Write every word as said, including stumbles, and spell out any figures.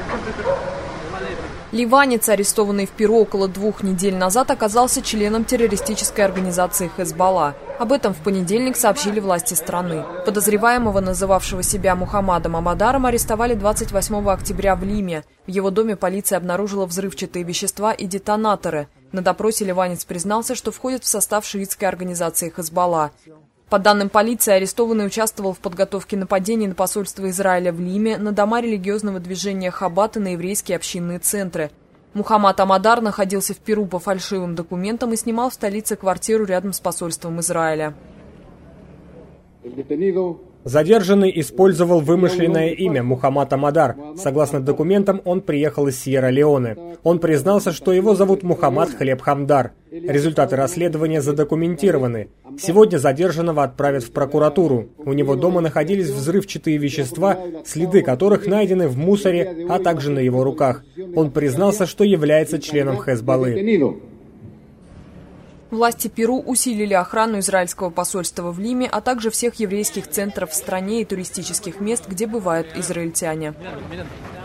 Ливанец, арестованный в Перу около двух недель назад, оказался членом террористической организации «Хезболла». Об этом в понедельник сообщили власти страны. Подозреваемого, называвшего себя Мухаммадом Амадаром, арестовали двадцать восьмого октября в Лиме. В его доме полиция обнаружила взрывчатые вещества и детонаторы. На допросе ливанец признался, что входит в состав шиитской организации «Хезболла». По данным полиции, арестованный участвовал в подготовке нападений на посольство Израиля в Лиме, на дома религиозного движения Хаббат и на еврейские общинные центры. Мухаммад Амадар находился в Перу по фальшивым документам и снимал в столице квартиру рядом с посольством Израиля. Задержанный использовал вымышленное имя Мухаммад Амадар. Согласно документам, он приехал из Сьерра-Леоне. Он признался, что его зовут Мухаммад Хлеб Хамдар. Результаты расследования задокументированы. Сегодня задержанного отправят в прокуратуру. У него дома находились взрывчатые вещества, следы которых найдены в мусоре, а также на его руках. Он признался, что является членом Хезболлы. Власти Перу усилили охрану израильского посольства в Лиме, а также всех еврейских центров в стране и туристических мест, где бывают израильтяне.